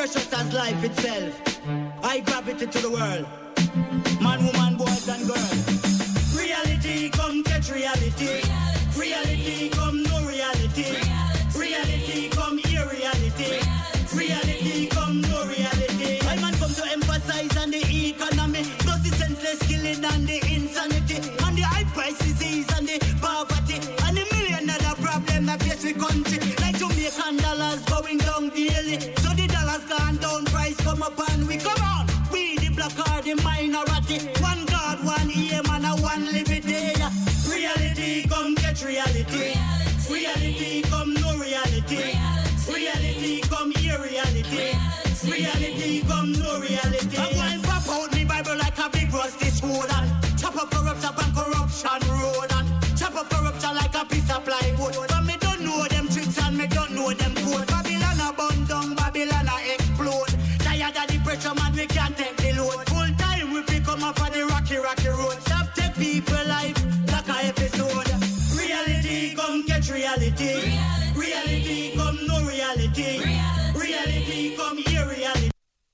precious as life itself. I gravity to the world. Man, woman, boys and girls. Reality come catch reality. Reality come no reality. Reality come irreality. Reality come no reality. I man come to emphasize on the economy. Plus the senseless killing and the insanity. And the high price disease and the poverty. And the million dollar problem that face we country. Like Jamaican dollars going down daily. So the dollars gone down, price come up and we come on. We the black or the minority. One God, one aim and a one liberty. Reality come get reality. Reality come no reality. Reality come irreality. Reality come no reality. I'm going to pop out me Bible like a big rusty sword and chop up corruption and corruption road and chop up corruption like a piece of plywood. But me don't know them tricks and me don't know them code. Babylon a burn down, Babylon a explode. Tired of the pressure man, we can't take the load. Full time we pick come up on the rocky road. Stop take people life like a episode. Reality come catch reality. Reality come no reality. Reality come irreality.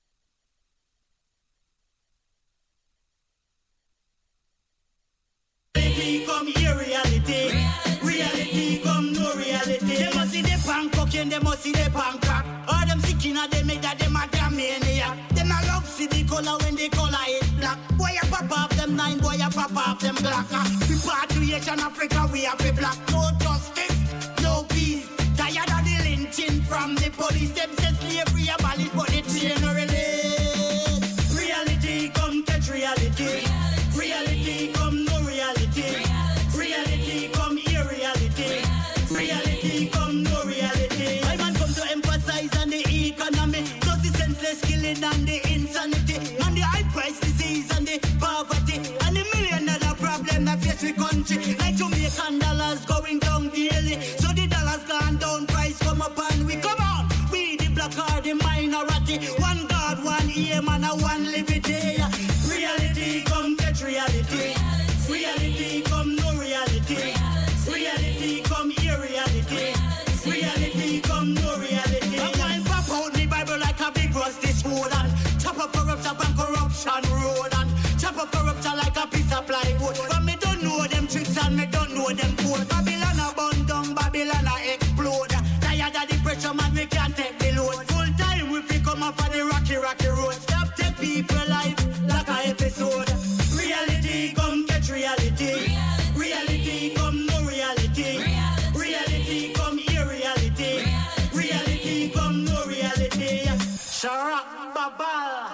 Reality come irreality. Reality come no reality. They must see the pan cocaine, they must see the pan crack. All them sick in a them made that them a damn mania. Them a love see the color when the color is black. Boy you pop off them 9, boy you pop off them black. Repatriation Africa we have the black. No justice, no peace. Tired of the lynching from the police. Them say slavery abolished but the chain no release. Reality come catch reality. Reality come no reality. Reality come irreality. Reality come no reality. I man come to emphasize on the economy. Plus the senseless killing and the insanity. And the high price disease and the poverty. And the million dollar problem that face we country. Like Jamaican dollars going down daily. So the dollars gone down, price come up and we come on. We the black or the minority. One God, one aim and a one liberty. Reality come catch reality. Reality come no reality. Reality come irreality. Reality come no reality. I'm going to pop out the Bible like a big rusty sword and chop up corruption and corruption road and chop up corruption like a piece of plywood. But me don't know them tricks and me don't know them code. Babylon a burn down, Babylon a explode. Tired of the pressure man, we can't take the load. Full time we pick come up on the rocky road. Stop take people life like a episode. Reality come catch reality. Reality come no reality. Reality come irreality. Reality come no reality. Sharak Baba.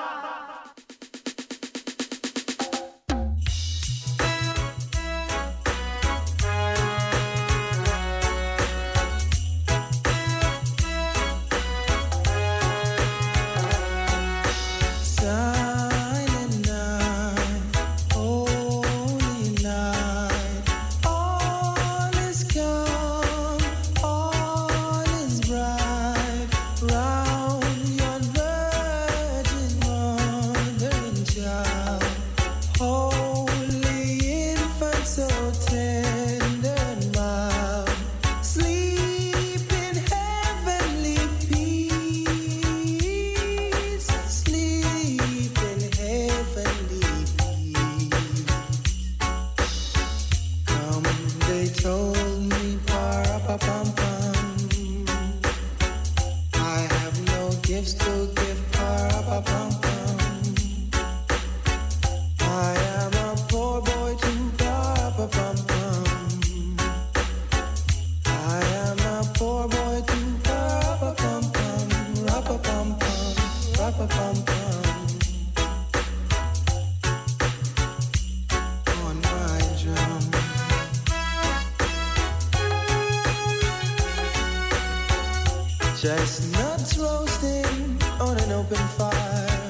Chestnuts roasting on an open fire.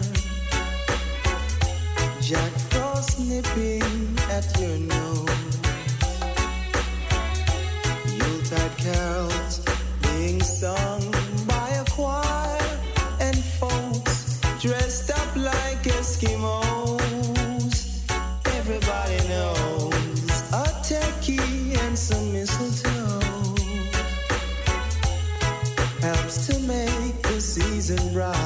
Jack Frost nipping at your nose. Yuletide carols being sung by a choir. And folks dressed up like Eskimos. Everybody knows a turkey and some mistletoe helps to make the season bright.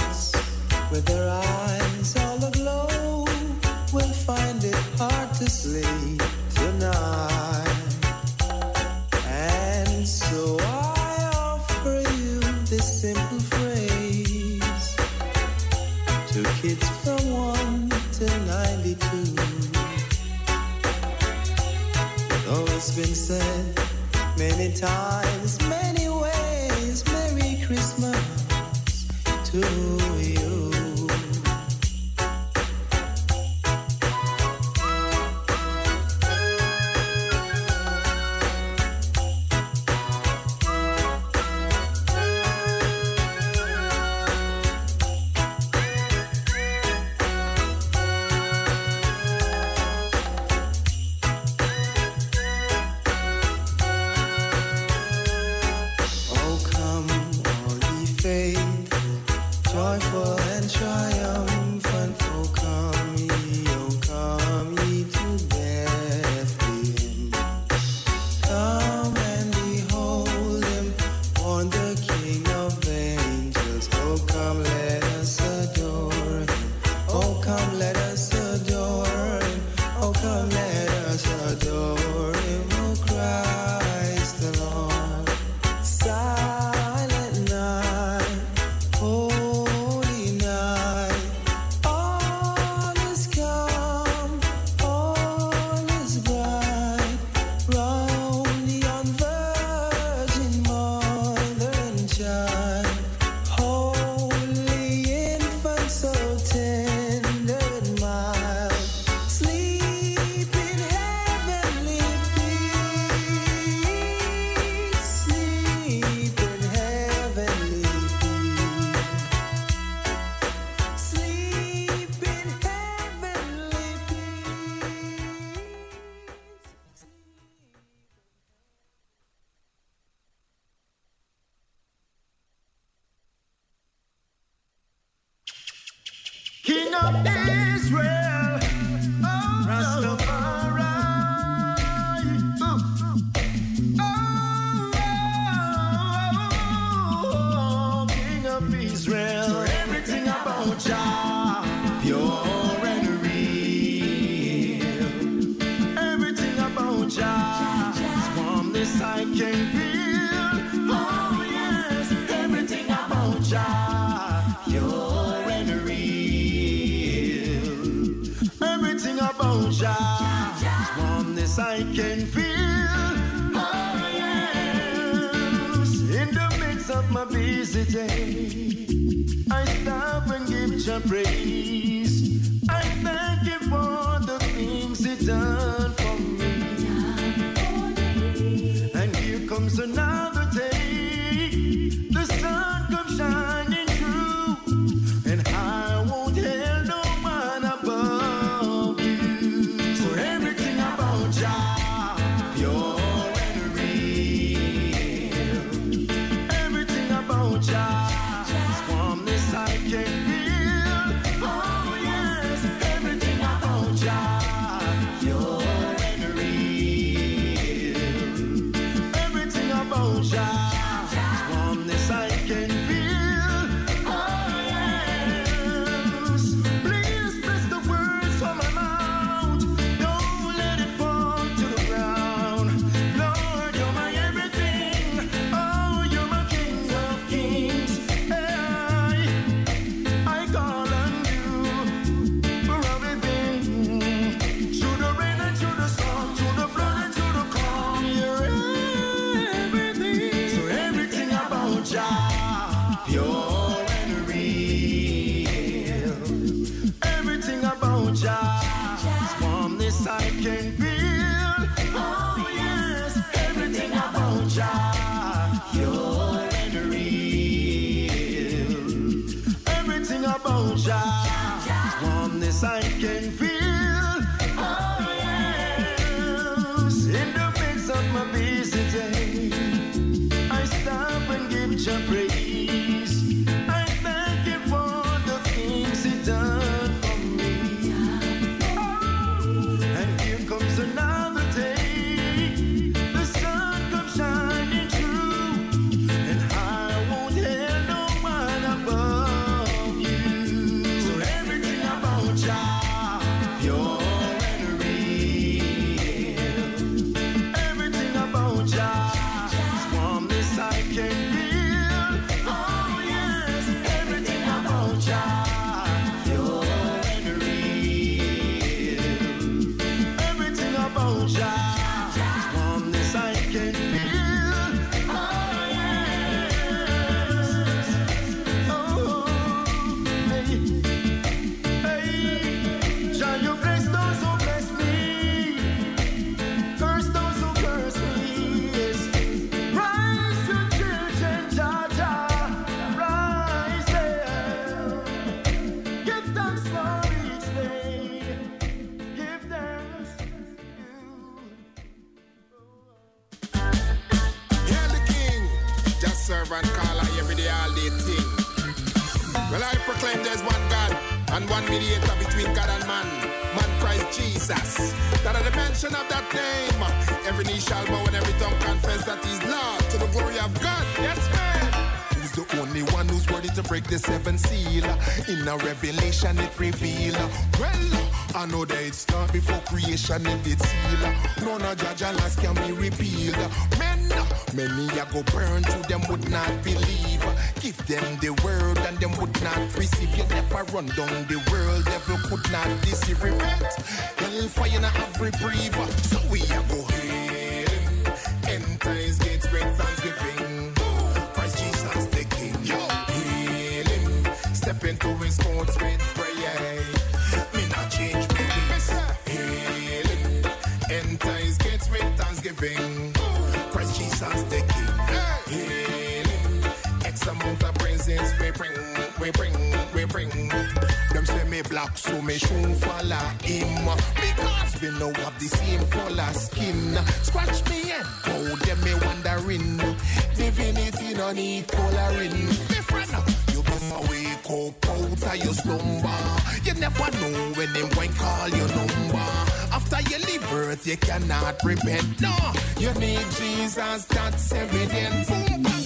hearts with their eyes all aglow will find it hard to sleep tonight. And so I offer you this simple phrase to kids from 1 to 92. Though it's been said many times, many ways, Merry Christmas to you. King of Israel, oh, Rastafari, oh, King of Israel. So everything about Jah, pure and real. Everything about Jah, warmness I can feel. Oh yes, everything about Jah, pure and real. Everything about Jah, warmness I can feel. Oh yes, in the midst of my busy day, I stop and give Jah praise. I thank Him for the things He done for me. And here comes another day, the sun comes shining through, and I won't hail no one above you. So everything about Jah, pure and real. Everything about Jah, warmness I can feel. Oh yes, everything about Jah, pure and real. Everything about Jah, warmness I can feel. Oh yes, please bless the words from my mouth. Don't let it fall to the ground. Lord, you're my everything. Oh, you're my King of Kings. Hey, I call on you for everything. Through the rain and through the storm, through the flood and through the calm, you're everything. So everything about Jah, pure and real. Everything about Jah, warmness I can feel. Oh yes, everything about Jah, pure and real. Everything about Jah, warmness I can feel. Oh yes, in the midst of my busy day, I stop and give Jah praise. I thank Him for the things He done for me. And here comes another day, the sun comes shining through, and I won't hail no one above proclaim there's one God and one mediator between God and man Christ Jesus. That at the mention of that name, every knee shall bow and every tongue confess that he's Lord to the glory of God. Yes, man. Who's the only one who's worthy to break the seventh seal? In a revelation it reveal. Well, I know that it started before creation it did seal. None of Jah laws can be repealed. Many a go burn to them would not believe. Give them the word and them would not receive. You never run down the world, devil could not deceive. Repent, hellfire not have reprieve. So we a go ahead, enter his gates with thanksgiving. Christ Jesus the King, hail him. Step into his courts with prayer. Me not change my ways. Hail him, enter his gates with thanksgiving. Christ Jesus the King, hail him. X amount of praises we bring. Them say me black, so me should follow him. Because we know have the same color skin. Scratch me head, how them me wondering. Divinity no need coloring. Different, you better wake up out of your slumber. You never know when them going call your number. After you leave earth, you cannot repent. No, you need Jesus, that's evident. Boom, boom.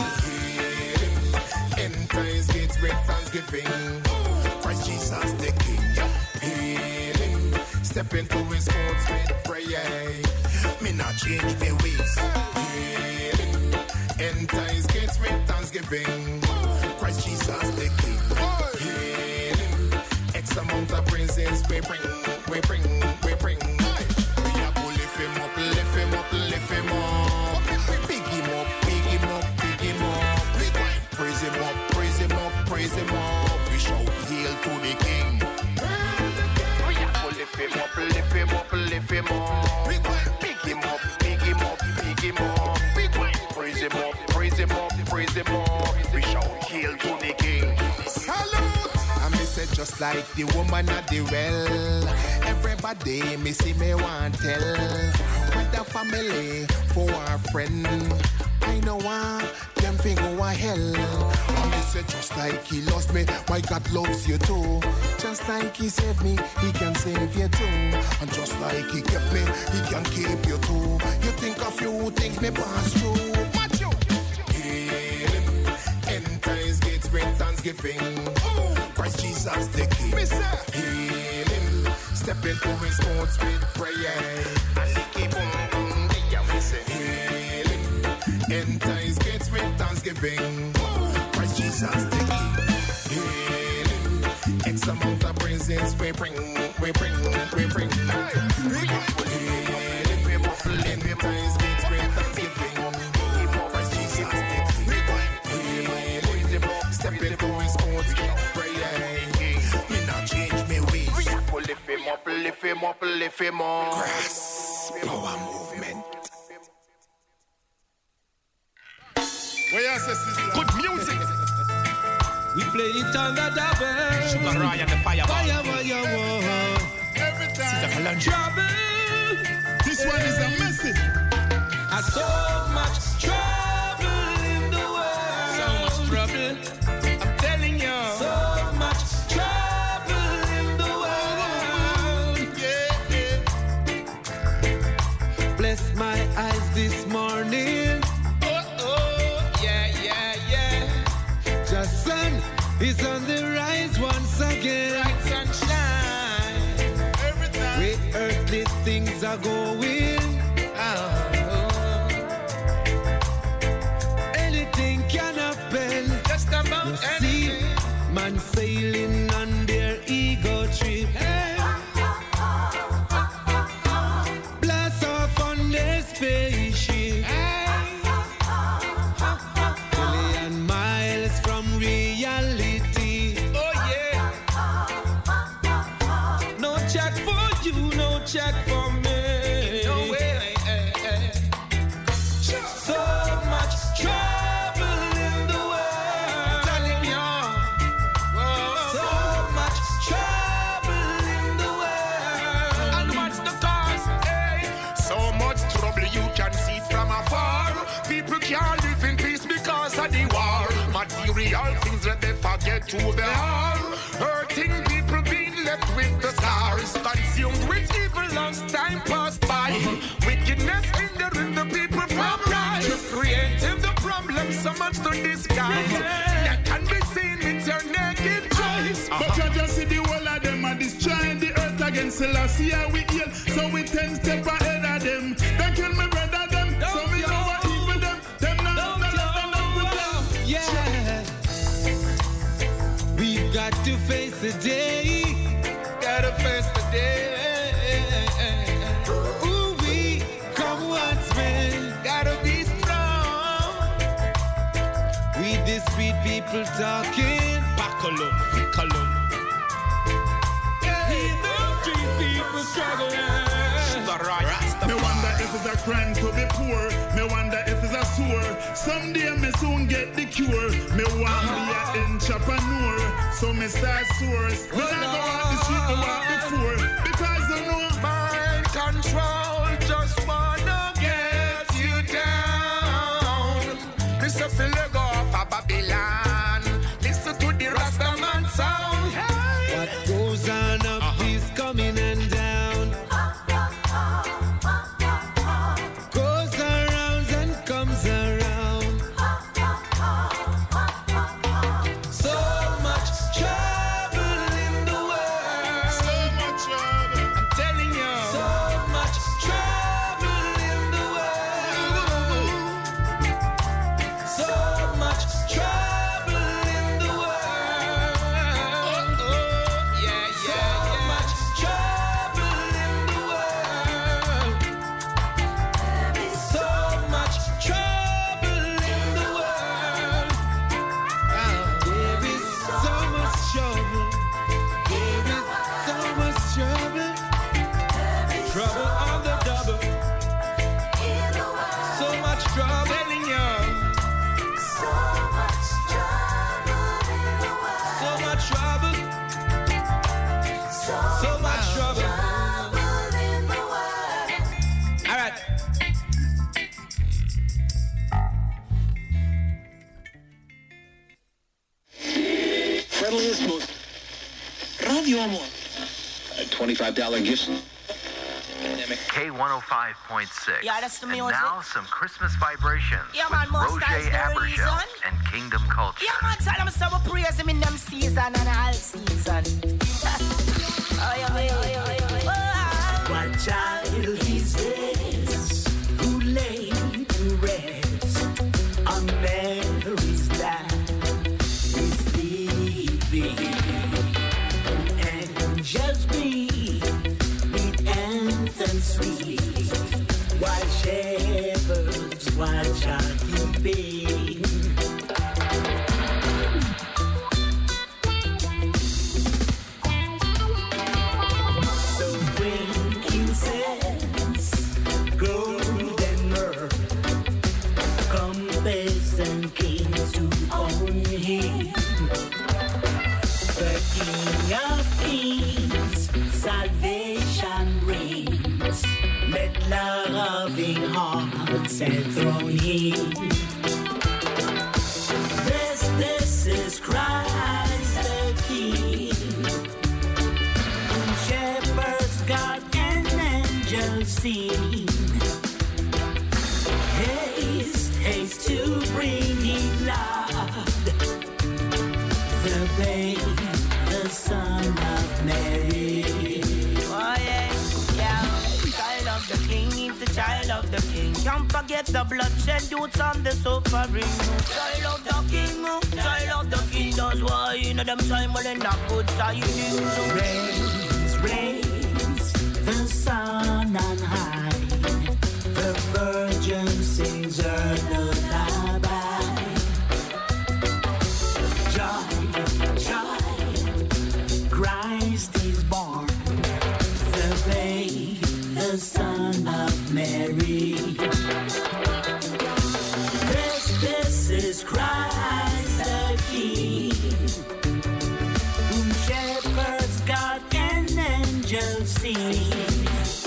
Enter his gates with thanksgiving. Christ Jesus the King, hail him. Step into his courts with prayer. Me not change my ways. Hail him. Enter his gates with thanksgiving. Christ Jesus the King, hail him. X amount of praises we bring. We are go lift him up. Pick him up. Praise him up. We shout hail to the King. We are go lift him up. Pick him up. Praise him up. We shout hail to the King. Salute. I miss it just like the woman at the well. Everybody me see me want tell. With the family for our friend. I know why them think go a hell. I miss it just like he lost me. My God loves you too. Just like he saved me, he can save you too. And just like he kept me, he can keep you too. You think a few things may pass through. Watch you. Hail him. Enter his gates with thanksgiving. Christ Jesus the King. Hail him. Step into his courts with prayer. And he keep on hail him. Enter his gates with thanksgiving. Christ Jesus the King. Hail him. X amount of praises we bring. We hail him. Enter his gates with thanksgiving. Christ Jesus the King. Hail him. Step into his courts with prayer. Me not change my ways. We have to lift him up. Grass power movement. Good music. We play it on the double. Sugar Roy and the Fireball. Every time. Trouble. This one is a message. So much trouble in the world. So much trouble. I'm telling you. So much trouble in the world. Yeah. Bless my eyes this morning. The sun is on the rise once again. Bright sunshine. Every time. Where earthly things are going. Anything can happen. Just about you anything. See, man sailing on their ego trip. Blast off on their spaceship. Reality. Oh yeah. No check for you, no check for me. No way. So much trouble in the world. Telling me all. So much trouble to the all. Hurting people being left with the scars, consumed with evil as time passed by. Wickedness hindering the people from rise, creating the problem so much to disguise. That can be seen with your naked eyes. But you just see the whole of them are destroying the earth against Selassie. We heal, so we 10 steps ahead of them. They kill me brother them, so we know what evil them. Them now, yeah. We've got to face the day. Gotta face the day. Ooh, we come once, man. Gotta be strong. We the street people talking. Bacolum, Ficolum. We the street people struggling. Me wonder if it's a crime to be poor. Me wonder if it's a sore. Someday me soon get the cure. Me want be an entrepreneur. So me start source. Me not go out the street to walk before. Because I know mind control just wanna get you down. Mr. Philip off of Babylon. Listen to the Rastaman sound. Hey. What goes on up is coming and down. Goes around and comes around. So much trouble in the world. So much trouble, I'm telling you. So much trouble in the world. So much trouble in the world. Yeah, So much trouble in the world. So much trouble in the world. There is so much trouble. There is so much trouble. Trouble on the double. So much trouble. telling you. So much trouble. So much trouble. All right. Friendliest, most Radio Amor. $25 gift. K105.6. Yeah, that's the and music. now some Christmas vibrations Yeah, with man, most Roger times the Abershell reason. and Kingdom Culture. Yeah, man, tell them some praise him in them season and all season. What child is this who lay to rest on Mary's lap is sleeping? Angels breathe with anthems sweet, while shepherds watch our keeping. So bring incense, gold and myrrh, compass and kings to own him. The King of Kings, salvation reigns. Let loving hearts enthrone him. This is Christ the King, whom shepherds, God, and angels sing. Haste, haste to bring him Lord, the babe, the Son of Mary. Oh yeah, yeah. Child of the King is the child of the King. Can't forget the bloodshed youths and the suffering. Child of the King, child of the King. That's why in them time when they're not good tidings. Raise, raise the sun on high. The Virgin sings her lullaby. Joy, joy, Christ is born. The babe, the Son of Mary. This is Christ the King, whom shepherds, God, and angels sing.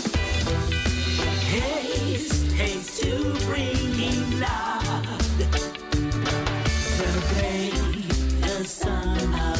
Haste, haste to bring him Lord, the babe, the Son of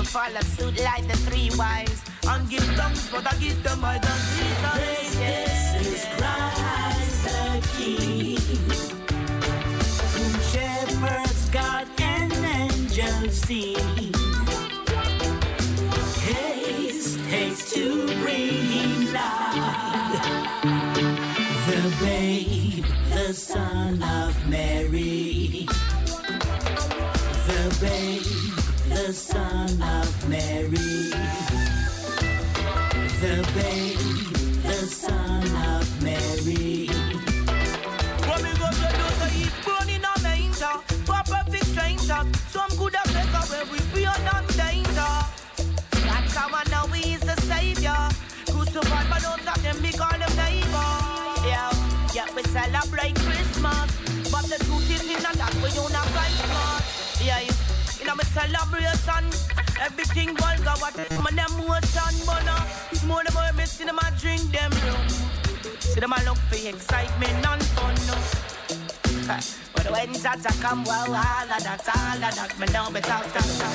will follow suit like the three wise. And give thanks, but I give them my thanks. This is Christ the King, whom shepherds guard and angels sing. Haste, haste to bring him loud. The babe, the son of Mary. The babe, the son of Mary. The babe, the son of Mary. What we gonna do? So he's born in a manger, for perfect stranger. Some good have never where we be on danger. That's how I know he's the savior. Crucified by those of them, we call them neighbor. Yeah, we celebrate Christmas, but the truth is in that we don't have Christmas. Yeah, you know, we celebration. Everything vulgar, what man emotion, but no. It's more the more me see them a drink them rum. See them a look for excitement and fun, no. But when Jaja come, well, all of that, me know me talk.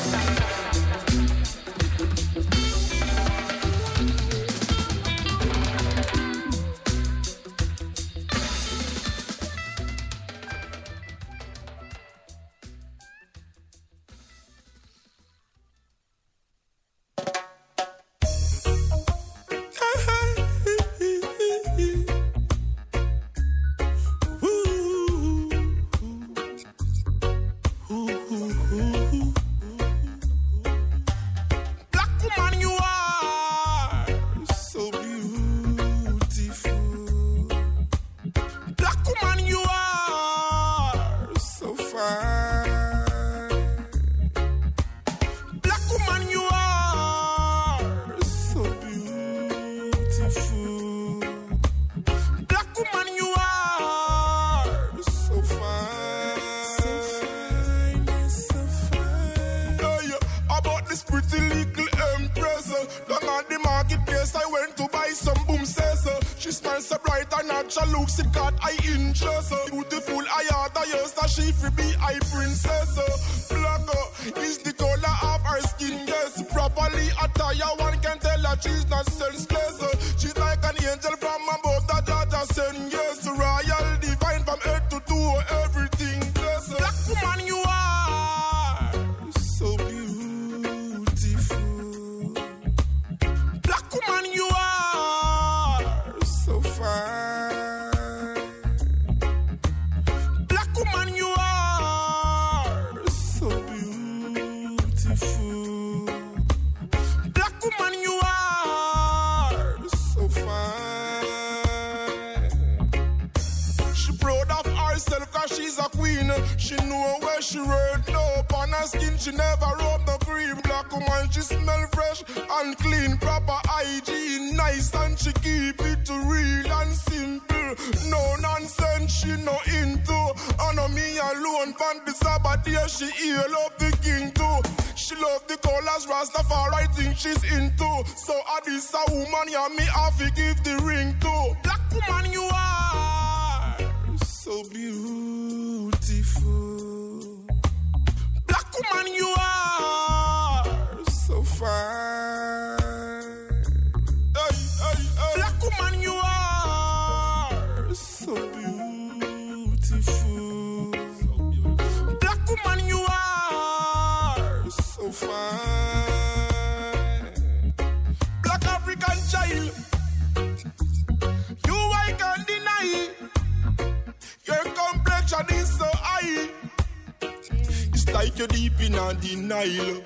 Nile.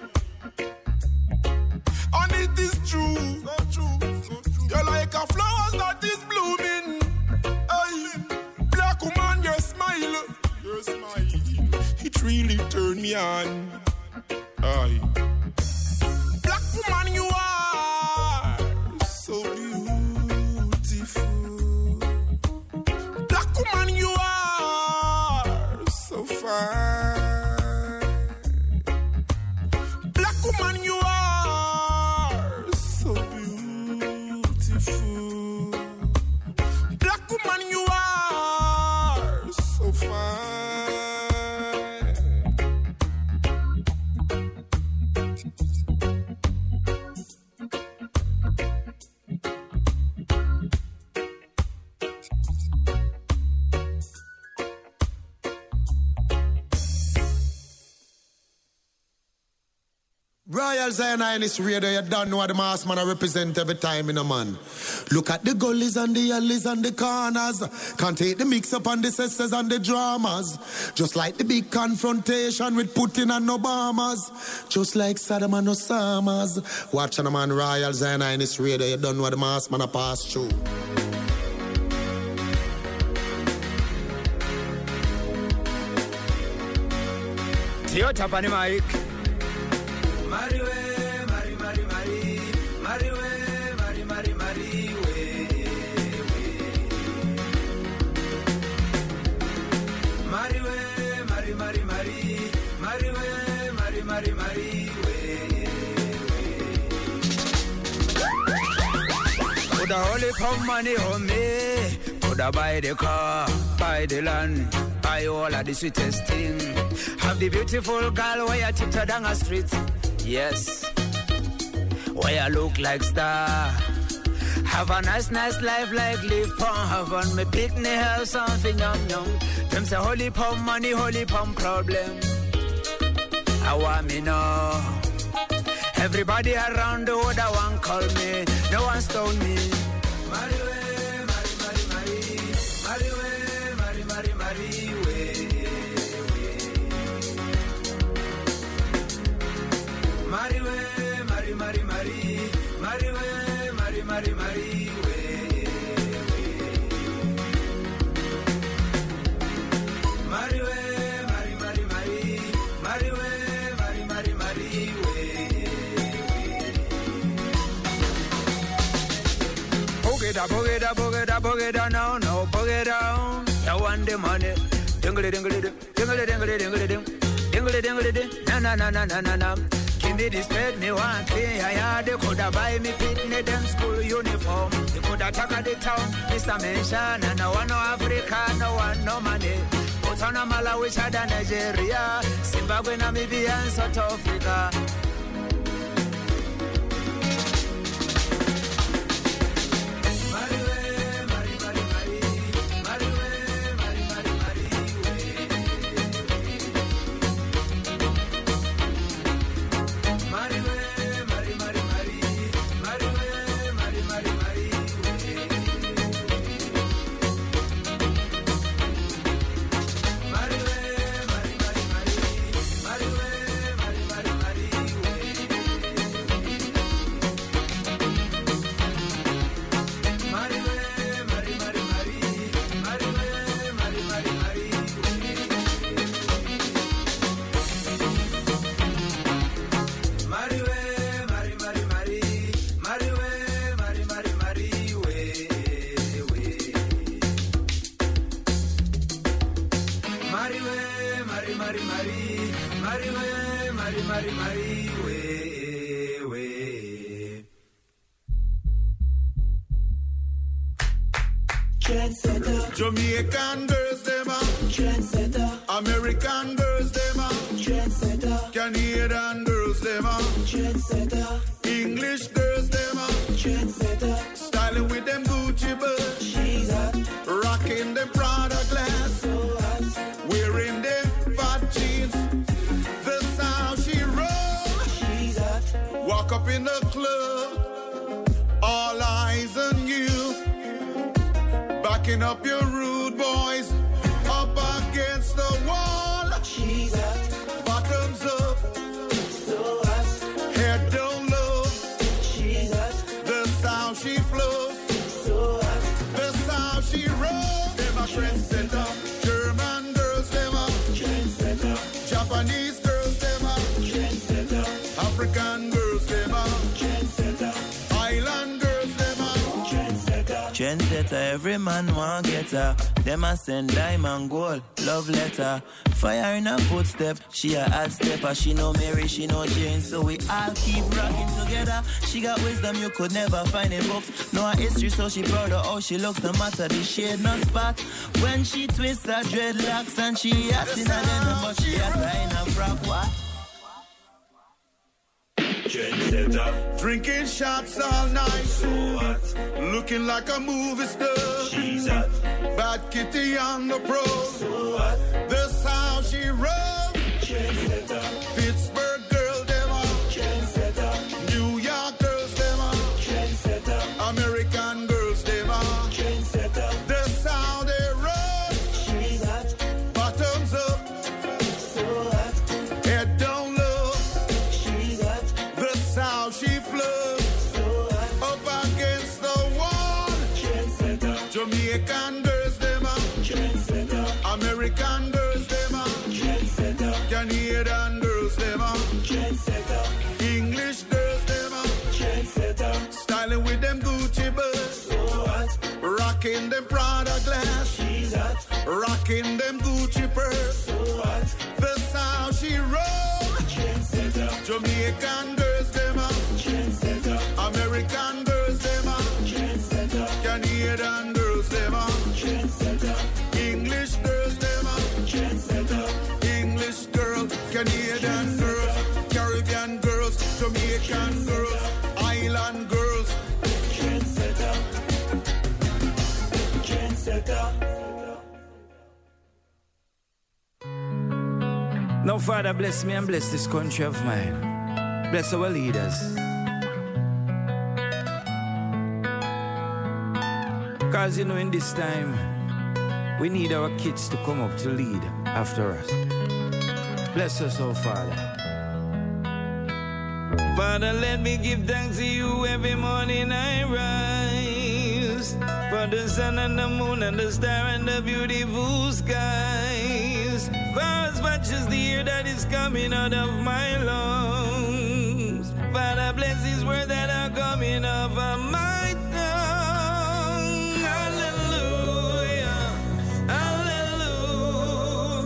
And it is true, so true. You're like a flower that is blooming. Aye. Black woman, your smile, it really turned me on. Aye. Black woman, you are so beautiful. Black woman, you are so fine. Woman, you are so beautiful. Black woman, you are so fine. Royal Zionist Radio, you don't know what the mass man represent every time in a man. Look at the gullies and the alleys and the corners. Can't take the mix up on the sesses and the dramas. Just like the big confrontation with Putin and Obama's. Just like Saddam and Osama's. Watching a man Royal Zionist Radio, you don't know what the mass man pass through. Theo tap on the mic. Mariwe, Mari, Mari, Mari, Mariwe, Mari, Mari, Mari, we. Mariwe, Mari, Mari, Mari, Mariwe, Mari, Mari, Mari, we. Coulda only come money on me. Coulda buy the car, buy the land, buy all of the sweetest thing. Have the beautiful girl where you tiptoe down a street. Yes, where you look like star. Have a nice life like live pon heaven. Me picnic have something young. Them say holy pump money, holy pump problem. I want me know. Everybody around the world I want call me. No one stone me. Mariwe, Mari, Mari, Mari, Mariwe, Mari, Mari, Mari, we. Mariwe, Mari, Mari, Mari, Mariwe, Mari, Mari, Mari, we. Mariwe, Mari, Mari, Mari, Mariwe, Mari, Mari, Mari, we. Boogie down now, no, boogie down. You want the money. Dingle, dingle, dingle, dingle, dingle, dingle, dingle, dingle, dingle, na, na, na, na, na, na. Give me this bed, me want clean. Yeah, they coulda buy me picnic, them school uniform. They coulda attack the town, Mr. Mention. And no one no Africa, no one no money. Put on a Malawi, Chad, Nigeria, Zimbabwe, Namibia, and South Africa. Jamaican girls, them a trendsetter. American girls, them a trendsetter. Canadian girls, them a trendsetter. English girls, them a trendsetter. Styling with them Gucci boots. She's hot. Rocking them Prada glass. So hot. Wearing them fat jeans. That's how she rolls. She's hot. Walk up in the club. All eyes on you. Backing up your rude boys up against the wall. She's hot. Bottoms up. So hot. Head down low. She's hot. That's how she flows. So hot. That's how she rolls. Them a trendsetter. German girls, them a trendsetter. Japanese girls, them a trendsetter. African girls, them a trendsetter. Island girls, them a trendsetter, every man want get her. Them a send diamond gold, love letter. Fire in her footstep, she a hot stepper. She no Mary, she no Jane, so we all keep rocking together. She got wisdom you could never find in books. Know her history, so she proud of how she looks. No matter the shade, no spot. When she twists her dreadlocks and she acting a then but she a in a frock. What? Trendsetter. Drinking shots all night. So hot. Looking like a movie star. She's hot. Bad Kitty on the pro. So hot. This how she rolls. Trendsetter. Pittsburgh girl, them all. how she flew up against the wall. Jamaican girls, them are American girls, them are Canadian girls, them are English girls, them are styling with them Gucci birds, rocking them Prada glass, rocking them Gucci purse. That's how she roll. Jamaican girls, them are American girls, them are Canadian girls, them are English girls, them are English girl, Canadian girls, Caribbean girls, Jamaican girls, island girls. Now, Father, bless me and bless this country of mine. Bless our leaders. Because, you know, in this time, we need our kids to come up to lead after us. Bless us, oh Father. Father, let me give thanks to you every morning I rise. For the sun and the moon and the star and the beautiful skies. For as much as the air that is coming out of my lungs. Father, bless these words that are coming off of my tongue. Hallelujah, hallelujah,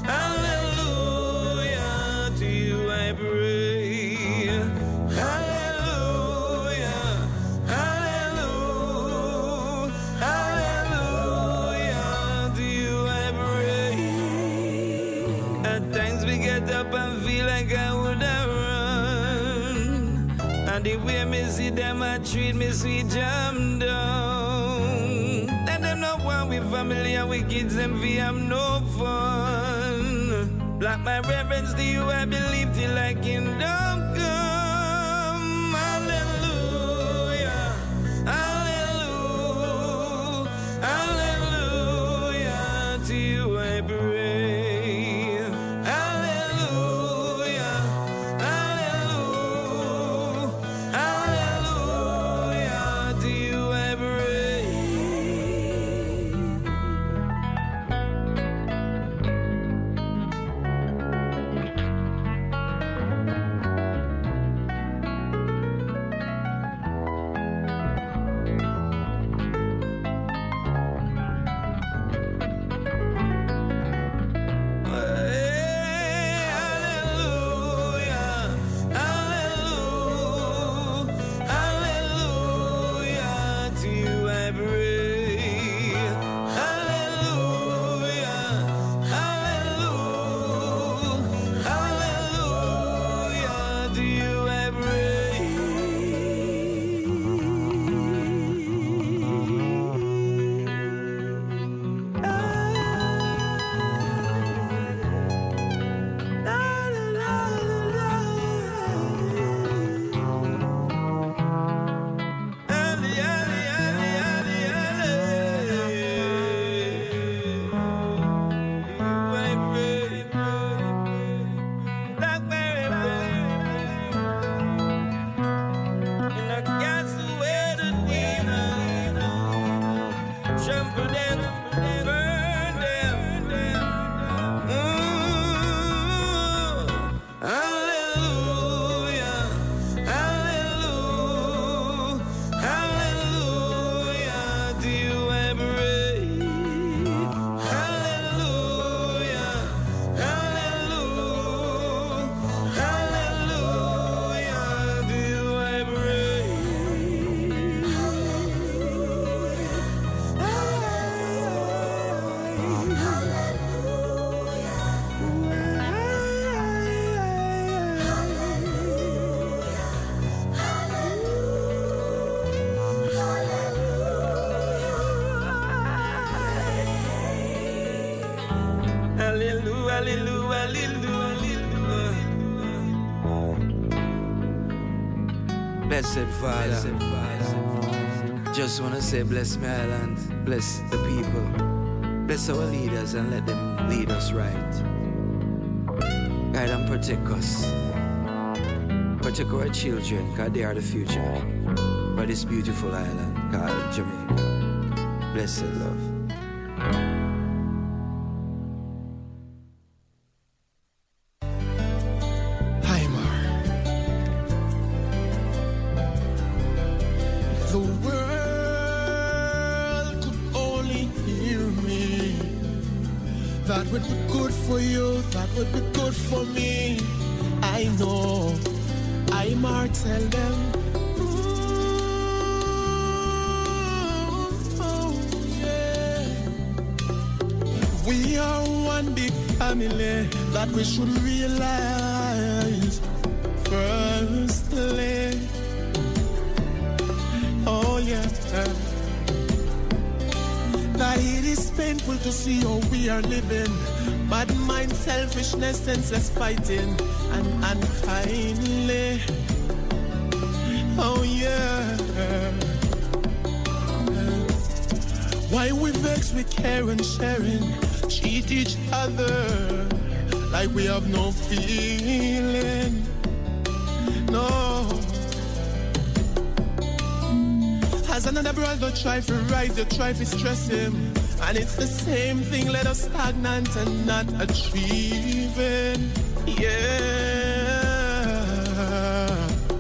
hallelujah. To you I pray. Hallelujah, hallelujah, hallelujah. To you I pray. At times we get up and feel like I would have run. And the way me see them, I treat me sweet jam down. Let them know why we family and we kids them we have no fun. Like my reverence to you, I believe till I kingdom come. Hallelujah, hallelujah, hallelujah. To you I pray. Hallelujah, hallelujah, hallelujah. To you I pray. Blessed Father, just want to say bless my island, bless the people, bless our leaders and let them lead us right. Guide and protect us Protect our children, because they are the future. For this beautiful island called Jamaica. Blessed love. The world could only hear me. That would be good for you, that would be good for me. I know, I'm tell them. We are one big family that we should realize firstly. Oh yeah, that it is painful to see how we are living. Bad mind, selfishness, senseless fighting, and unkindly. Oh yeah. Why we vex with care and sharing, cheat each other like we have no feeling. No. As another brother try to rise, you try to stress him, and it's the same thing, let us stagnant and not achieving. Yeah.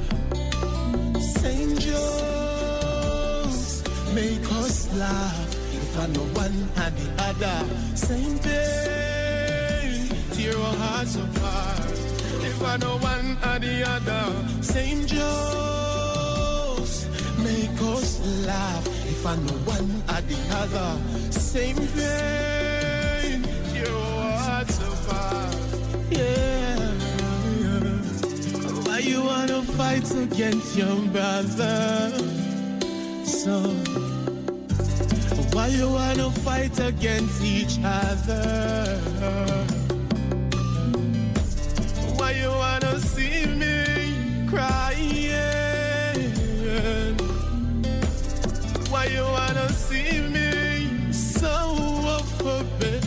St. Joe's make us laugh. If I know one and the other, same pain, tear our hearts apart. If I know one and the other, same jokes, make us laugh. If I know one and the other, same pain, tear our hearts apart. Yeah. Why you wanna fight against your brother? So why you wanna fight against each other? Why you wanna see me crying? Why you wanna see me so open?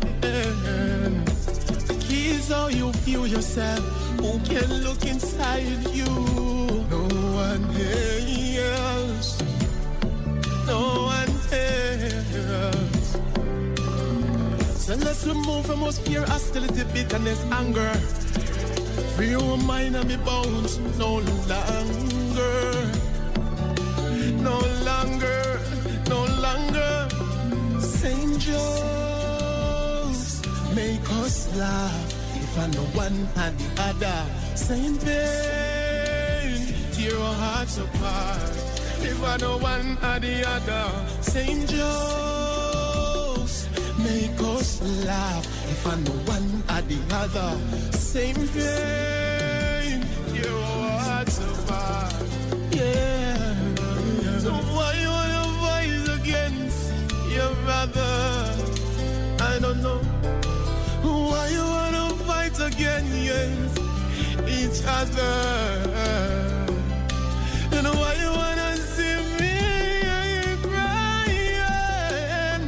The key is how you feel yourself. Who can look inside you? No one else. No one else. So let's remove from us fear, hostility, bitterness, anger. Free your mind and me bones. No longer. No longer. No longer. St. Joe's make us laugh. If I know one and the other, same pain, tear our hearts apart. If I know one or the other, same jokes, make us laugh. If I know one or the other, same pain, tear our hearts apart. Yeah. So why you wanna fight against your brother? I don't know. Why you wanna fight against each other? And why you wanna see me crying,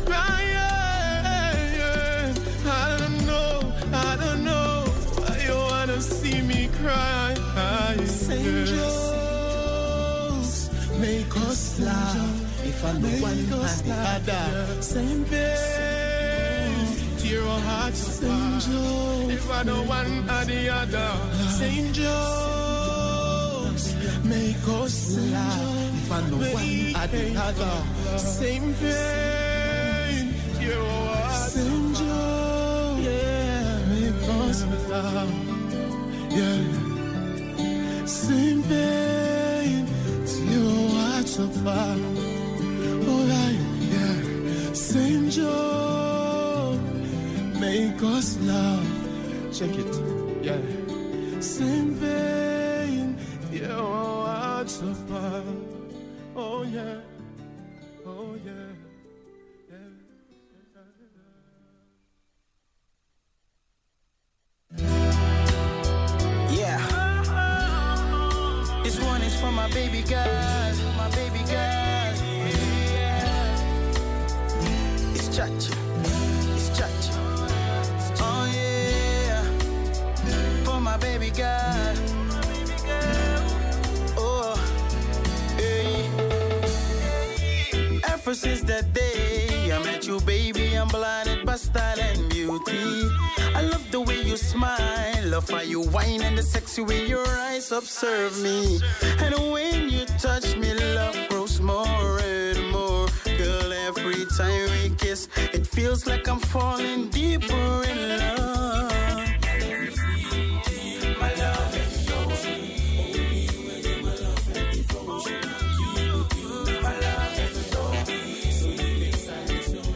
crying? I don't know why you wanna see me cry. St. Joe's make us laugh. If I know one and the other, same pain, tear our hearts apart. If I know one and the other, St. Joe's make us laugh. If I know one and the other, same pain, tear our hearts apart. St. Joe's, yeah, make us laugh. Yeah, same pain, tear our hearts apart. Alright, yeah, St. Joe, make us laugh. Check it, yeah. Same pain, yeah, our hearts apart. Oh yeah, oh yeah, yeah. This one is for my baby girl, my baby girl. Chacha, it's Chacha. Oh yeah, for my baby girl. ever since that day I met you, baby, I'm blinded by style and beauty. I love the way you smile, love how you whine and the sexy way your eyes observe me. And when you touch me, love grows more and more. Girl, every time we kiss, it feels like I'm falling deeper in love. My love is so sweet. My love is devotion. My love is so sweet. Inside is no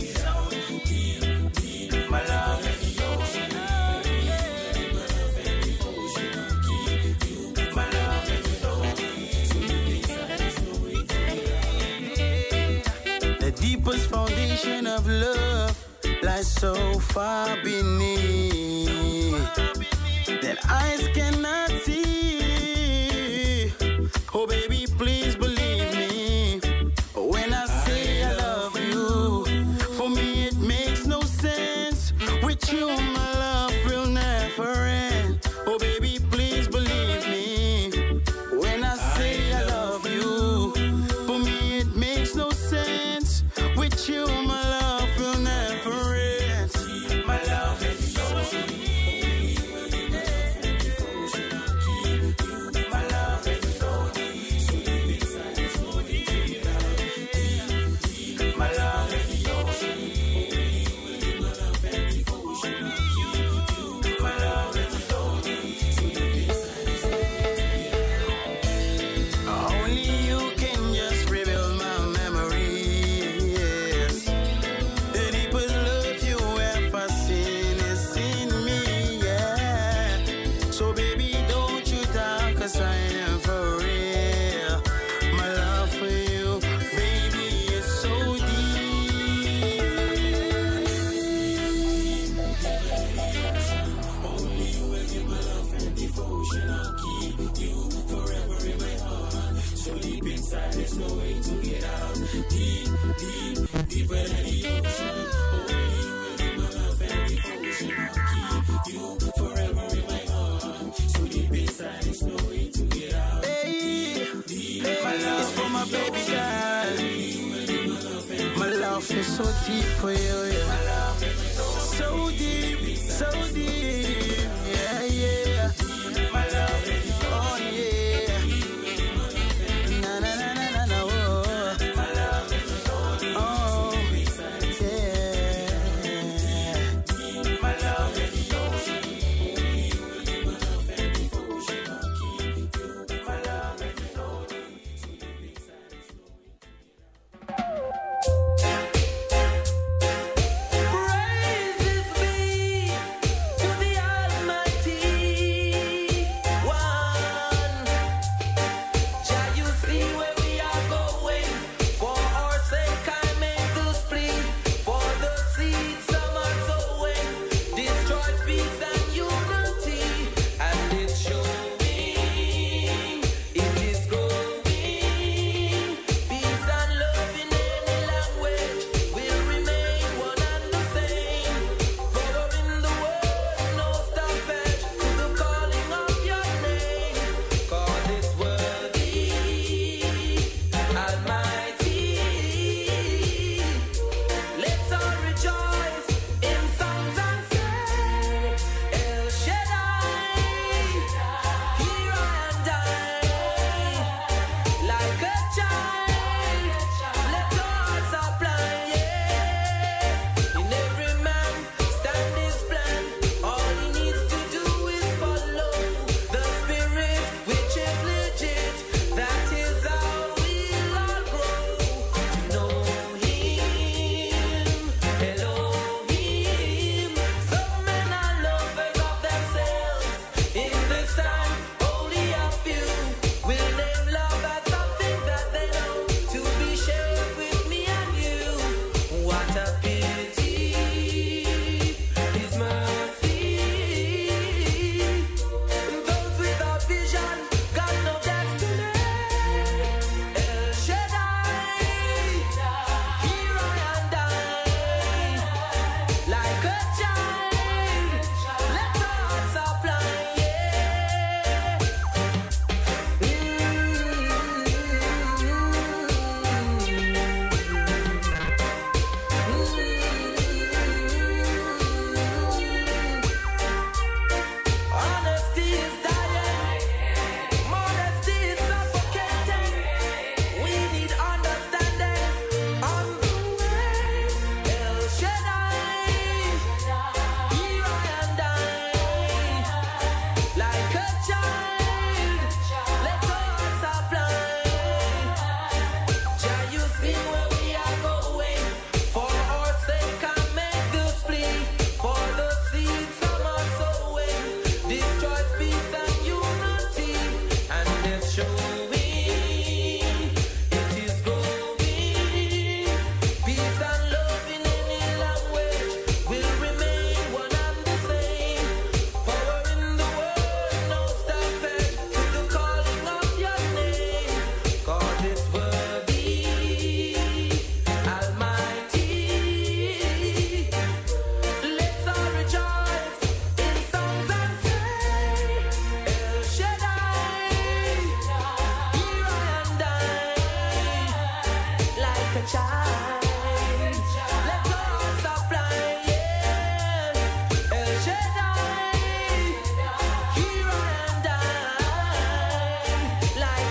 deep. My love is so sweet. My love is devotion. My love is so sweet. Inside is no the deepest foundation of love lies so far beneath that eyes cannot see. Oh baby, please believe me when I say I love you. For me it makes no sense. With you my love will never end. Oh baby, please believe me when I say I love you. For me it makes no sense. With you my love will never end. My love is so sweet. My love is so sweet. My love is so sweet. My love is so sweet. Only you can just rebuild my memories. The deepest love you ever seen is in me, yeah. So baby, don't you doubt, 'cause I am for real. My love for you, baby, is so deep. Only you will give my love and devotion. I'll keep you forever in my heart. So deep inside, there's no way to get out. Deep, deep, deeper than the ocean. Only you will give my love and devotion. I'll keep you forever in my heart. So deep inside, there's no way to get out. Deep, deep, my love is for my baby girl. My love is so deep for you, yeah. My love is so deep, so deep, yeah, yeah. My love is, oh yeah. Na na na na na na, oh. My love is so deep, oh yeah. My love is so deep. My love and devotion, I'll keep you. My love is so deep, so deep inside is no way to get out. Praises be to the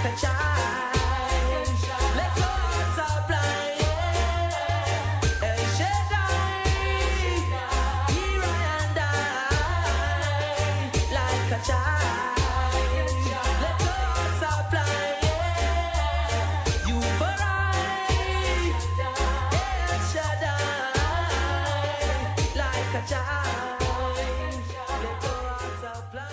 a child. Let us apply. El Shaddai, here I and I, like a child. Let us apply. You for I, El Shaddai, like a child. Let us apply.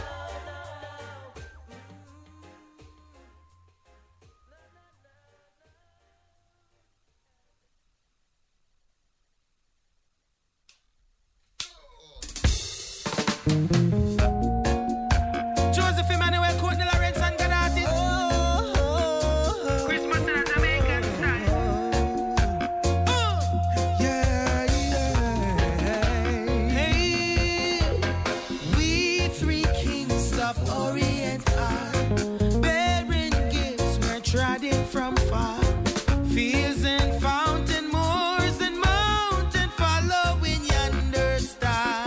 Joseph Emmanuel, Courtney Lawrence, and God artist. Christmas in a Jamaican style. Hey, we three kings of Orient are bearing gifts. We're trotting from far. Fields and fountain, moors and mountain, following yonder star.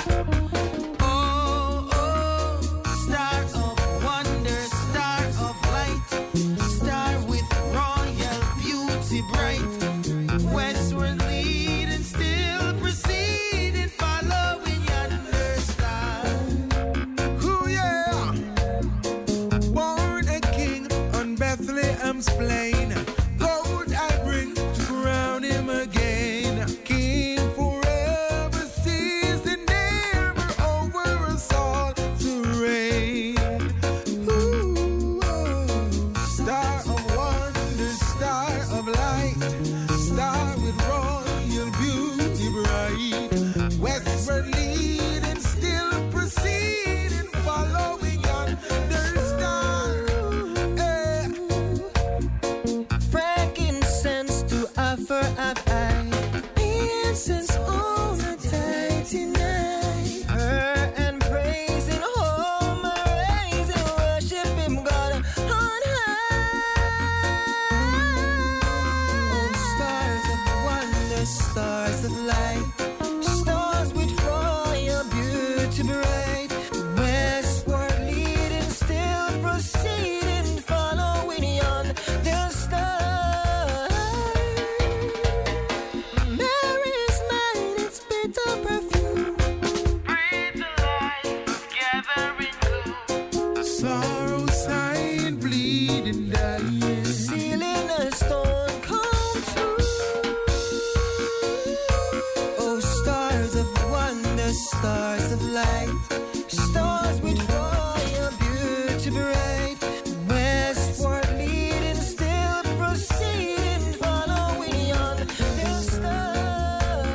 Oh, oh, star of wonder, star of light, star with royal beauty bright. Westward leading, still proceeding, following yonder star. Ooh, yeah. Born a king on Bethlehem's plain. Gold I bring to crown him again. King forever, seasoned, never over us all to reign. Ooh, oh. Star of wonder, star of light, star with royal beauty bright. Westward leading, still proceeding, following yonder star. Eh. Frankincense to offer up high, incense on a tidy night. Her and praising, home raising, worship him, God on high. Oh, stars of wonder, stars of light, stars with royal beauty bright. Westward leading, still proceeding, following yonder star. Mary's mind, it's bitter perfume. Breathe the light, gathering gloom. Sorrow, sighing, bleeding, dying. Sealing a stone, come true. Oh, stars of wonder, stars of light, stars with royal beauty bright. Westward leading, still proceeding, following yonder star.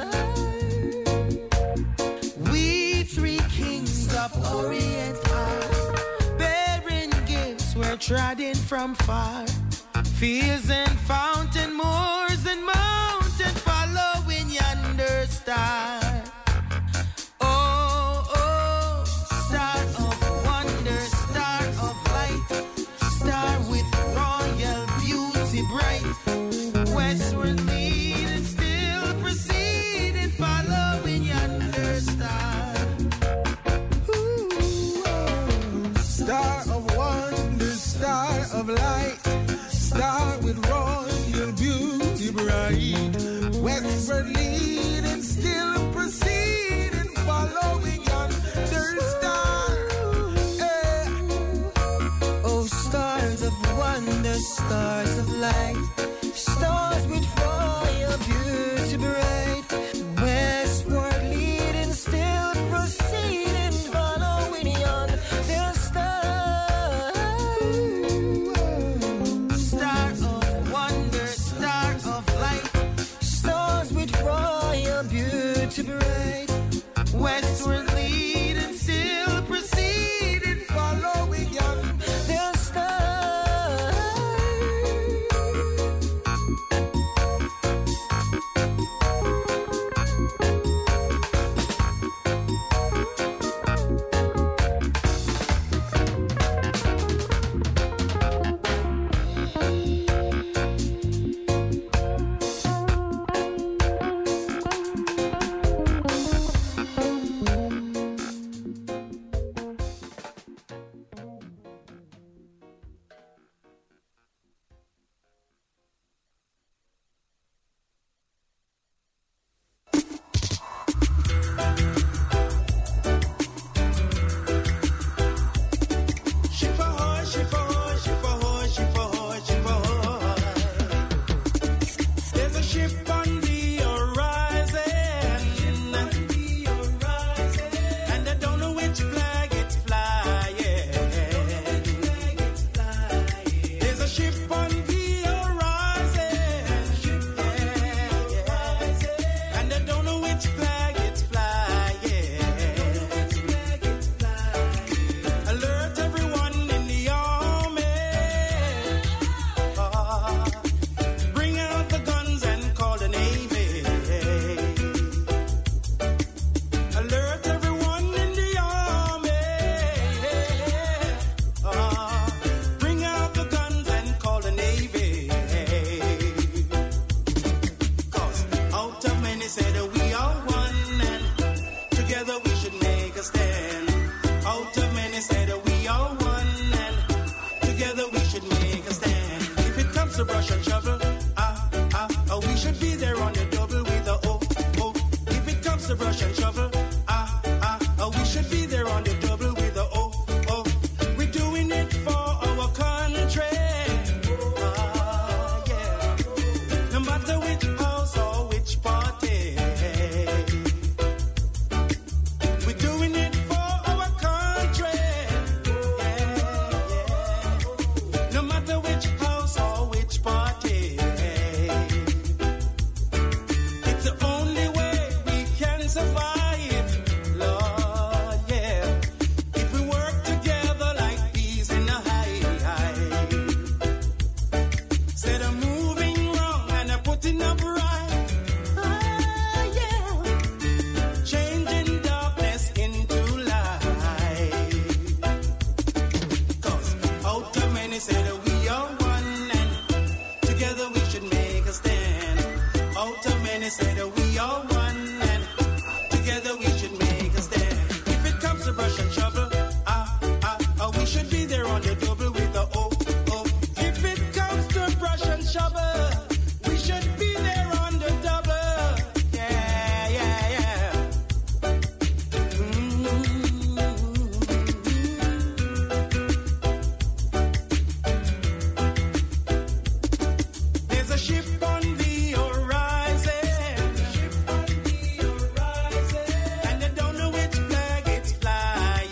We three kings of Orient are bearing gifts. We're trotting from far. Fields and fountain, moors and mountain, following yonder star. Oh, oh, star of wonder, star of light, star with royal beauty bright. Westward leading, still proceeding, following yonder star. Ooh, oh. Star of wonder, star of light, star with royal beauty bright. Westward leading, still proceeding, following yonder star. Eh. Oh, stars of wonder, stars of light, stars with royal beauty bright. Westward leading, still proceeding, following yonder star. Star of wonder, star of light, stars with royal beauty bright. Westward leading, still proceeding, following yonder star. many say that we are one, and together we should make a stand. Out of many say that we are one, and together we should make a stand. If it comes to brush and shovel, we should be there on the double with the O. If it comes to brush and shovel, we should be there on the double. Yeah, yeah, yeah. There's a ship on the horizon, and they don't know which flag it's flying.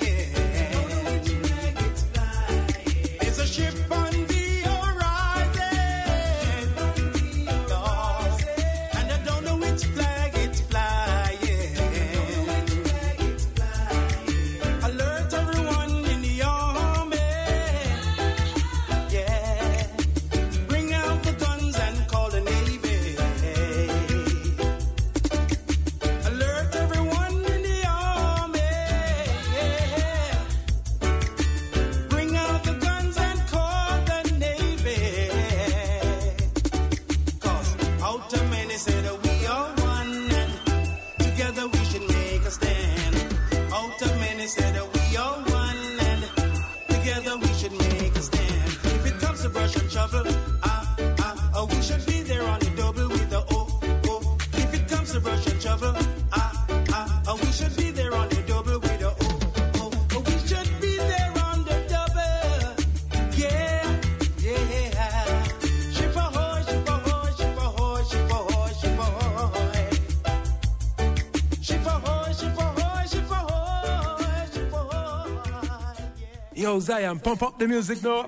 There's a ship on the horizon, and they don't know which flag it's flying. Alert everyone in the army, yeah. Bring out the guns and call the Navy. Alert everyone in the army, yeah. Bring out the guns and call the Navy. 'Cause out of many say that we are one, and together we should make a stand. Out of many say that we are one, and together we should make a stand. If it comes to brush and shovel, we should be there on the double with the O. If it comes to brush and shovel, we should be there on the double with the O. We should be there on the double. Yeah, yeah. Ship ahoy, ship ahoy, ship ahoy, ship ahoy, ship ahoy. Ship ahoy, ship ahoy, ship ahoy, ship ahoy. Yo, Zion, pump up the music, ¿no?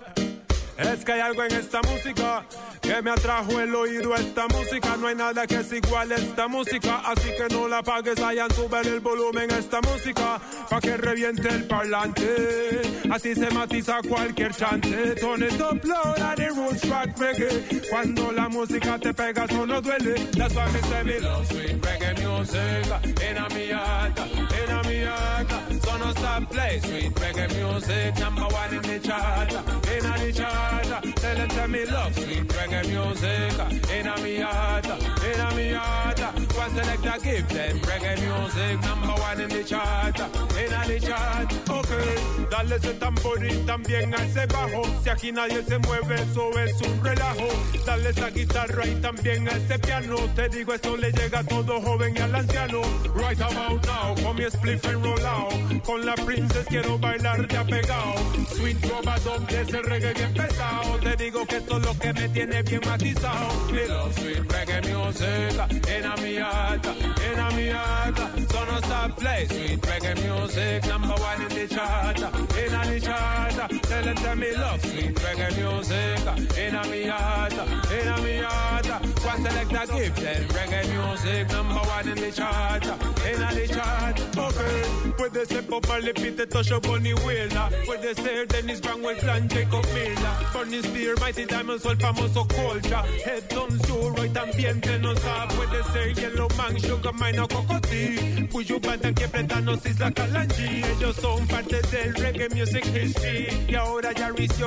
Es que hay algo en esta música que me atrajo el oído a esta música. No hay nada que es igual a esta música, así que no la apagues, Zion, sube el volumen a esta música pa' que reviente el parlante. Así se matiza cualquier chante. Turn it up loud and the roots rock reggae. Cuando la música te pega, eso no duele. That's why me say me love sweet reggae music. Inna mi alta, inna mi alta. So no stop play sweet reggae music. Number one in the chart, inna the chart. Tell me love sweet reggae music. Inna mi heart, inna mi heart. One selector give them reggae music. Number one in the chart, inna the chart. Okay, dale ese tambor y también a ese bajo. Si aquí nadie se mueve, eso es un relajo. Dale esa guitarra y también a ese piano. Te digo, esto le llega a todo joven y al anciano. Right about now, con mi spliff and roll out. Con la princess quiero bailar ya pegado. Sweet robadón de ese reggae bien pesado. Te digo que esto es lo que me tiene bien matizado. Me love sweet reggae music. Inna mi alta, inna mi alta. So no stop play sweet reggae music. Number one in the chart, inna the chart. Tell me love sweet reggae music. Inna mi alta, inna mi alta. One selector give them reggae music. Number one in the chart, inna the chart. Okay, puede ser Bob Marley, Peter Tosh o Bonnie Wheeler. Puede ser Dennis Brown o el clan Jacob Miller. Bernie Spear, Mighty Diamonds o el famoso Culture. Headtones Euro y también Tenosa. Puede ser Yellow Man, Sugar Mine o Cocotí. Cuyo banda que prestanos Isla Kalanji. Ellos son parte del reggae music history. Y ahora ya